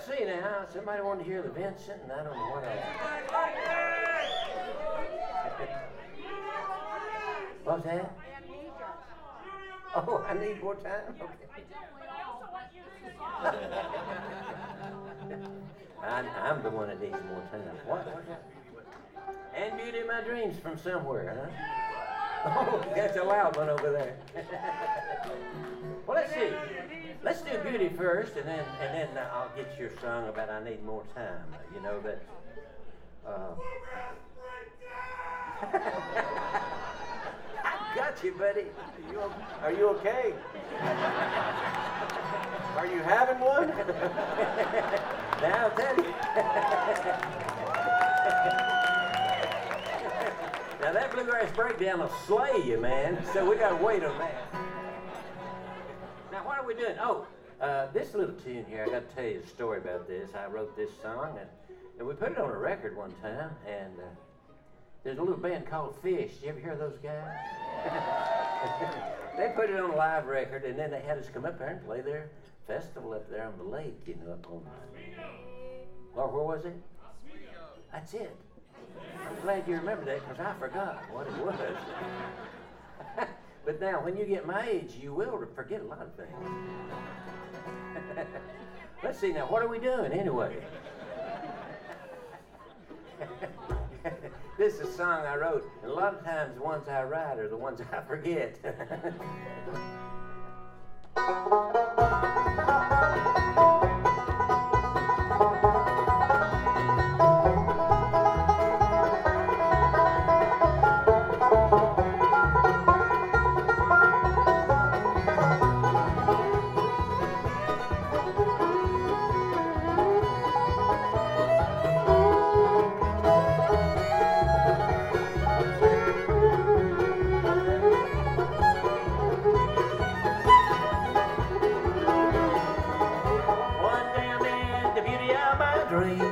see now. Somebody wanted to hear the Vincent, and I don't know what else. What's that? Oh, I need more time? Okay. I'm the one that needs more time. What's that? And Beauty in My Dreams from somewhere, huh? Oh, that's a loud one over there. Well, let's see. Let's do Beauty first, and then I'll get your song about I Need More Time. You know that. I got you, buddy. Are you okay? Are you having one? Now I'll tell you. Now that bluegrass breakdown will slay you, man. So we got to wait on that. Now what are we doing? Oh, this little tune here. I got to tell you a story about this. I wrote this song, and we put it on a record one time. And there's a little band called Fish. You ever hear of those guys? They put it on a live record, and then they had us come up there and play their festival up there on the lake, you know, up on. Or where was it? That's it. I'm glad you remember that because I forgot what it was. But now, when you get my age, you will forget a lot of things. Let's see now, what are we doing anyway? This is a song I wrote, and a lot of times the ones I write are the ones I forget. Dream.